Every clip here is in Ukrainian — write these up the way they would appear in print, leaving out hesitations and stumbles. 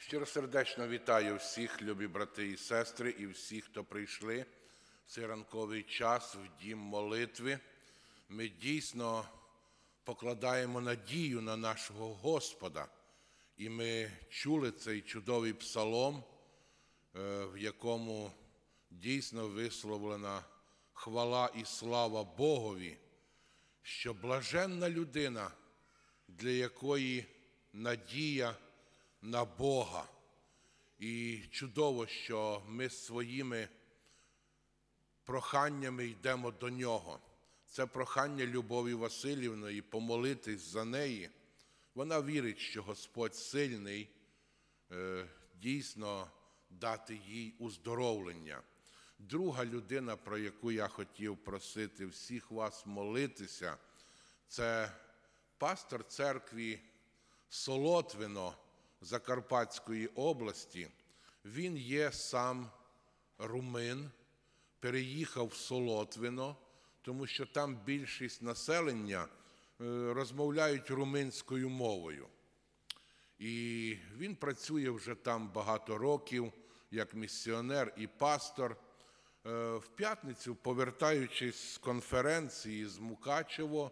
Щиросердечно вітаю всіх, любі брати і сестри, і всіх, хто прийшли в цей ранковий час в дім молитви. Ми дійсно покладаємо надію на нашого Господа. І ми чули цей чудовий псалом, в якому дійсно висловлена хвала і слава Богові, що блаженна людина, для якої надія на Бога. І чудово, що ми своїми проханнями йдемо до Нього. Це прохання Любові Василівної помолитись за неї. Вона вірить, що Господь сильний дійсно дати їй уздоровлення. Друга людина, про яку я хотів просити всіх вас молитися, це пастор церкви Солотвино Закарпатської області. Він є сам румин, переїхав в Солотвино, тому що там більшість населення розмовляють румунською мовою. І він працює вже там багато років, як місіонер і пастор. В п'ятницю, повертаючись з конференції з Мукачево,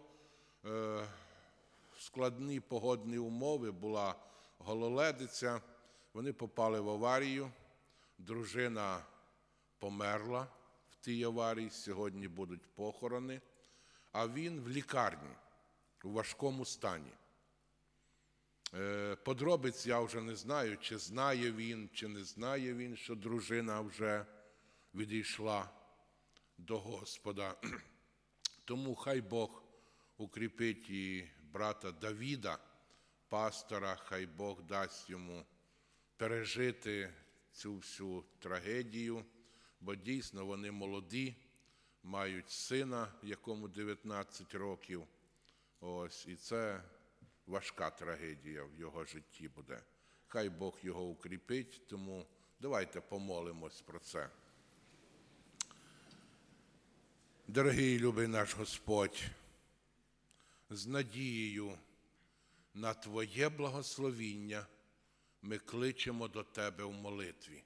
складні погодні умови, була гололедиця, вони попали в аварію, дружина померла в тій аварії, сьогодні будуть похорони, а він в лікарні, у важкому стані. Подробиць я вже не знаю, чи знає він, чи не знає він, що дружина вже відійшла до Господа. Тому хай Бог укріпить і брата Давіда, пастора, хай Бог дасть йому пережити цю всю трагедію, бо дійсно вони молоді, мають сина, якому 19 років. І це важка трагедія в його житті буде. Хай Бог його укріпить, тому давайте помолимось про це. Дорогий любий наш Господь, з надією на Твоє благословіння ми кличемо до Тебе в молитві.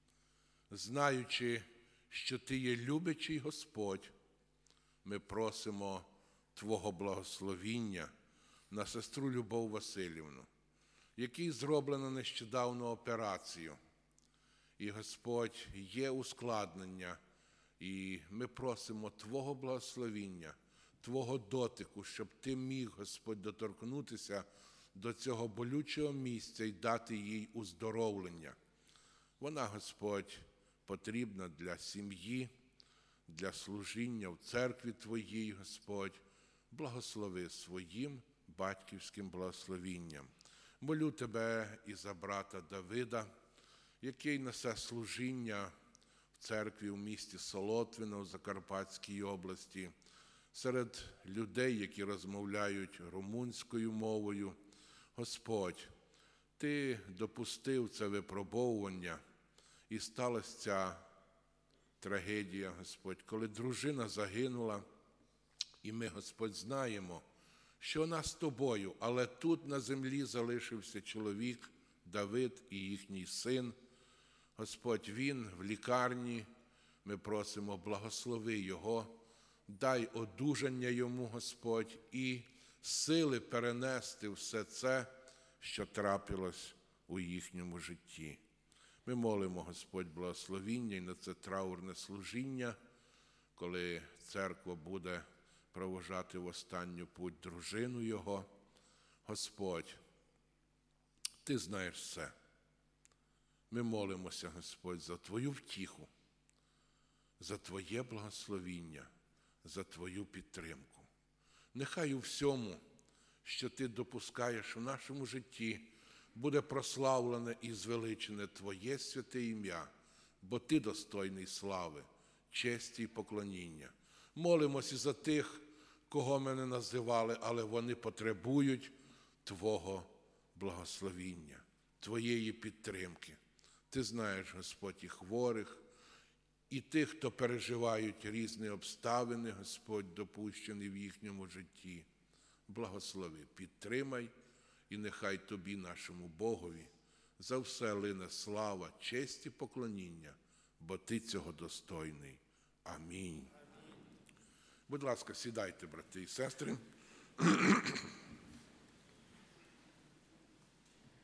Знаючи, що Ти є любячий Господь, ми просимо Твого благословіння на сестру Любов Василівну, якій зроблено нещодавно операцію. І, Господь, є ускладнення, і ми просимо Твого благословіння, Твого дотику, щоб Ти міг, Господь, доторкнутися до цього болючого місця і дати їй уздоровлення. Вона, Господь, потрібна для сім'ї, для служіння в церкві Твоїй, Господь. Благослови своїм батьківським благословінням. Молю Тебе і за брата Давида, який несе служіння в церкві в місті Солотвино в Закарпатській області, серед людей, які розмовляють румунською мовою. Господь, Ти допустив це випробовування, і сталася ця трагедія, Господь, коли дружина загинула, і ми, Господь, знаємо, що вона з Тобою, але тут на землі залишився чоловік, Давид і їхній син. Господь, він в лікарні, ми просимо, благослови його, дай одужання йому, Господь, і сили перенести все це, що трапилось у їхньому житті. Ми молимо, Господь, благословіння і на це траурне служіння, коли церква буде проводжати в останню путь дружину його. Господь, Ти знаєш все. Ми молимося, Господь, за Твою втіху, за Твоє благословіння, за Твою підтримку. Нехай у всьому, що Ти допускаєш в нашому житті, буде прославлене і звеличене Твоє святе ім'я, бо Ти достойний слави, честі і поклоніння. Молимося за тих, кого ми не називали, але вони потребують Твого благословіння, Твоєї підтримки. Ти знаєш, Господь, і хворих, і тих, хто переживають різні обставини, Господь, допущені в їхньому житті. Благослови, підтримай, і нехай Тобі, нашому Богові, За все лине слава, честь і поклоніння, бо ти цього достойний. Амінь. Будь ласка, сідайте, брати і сестри.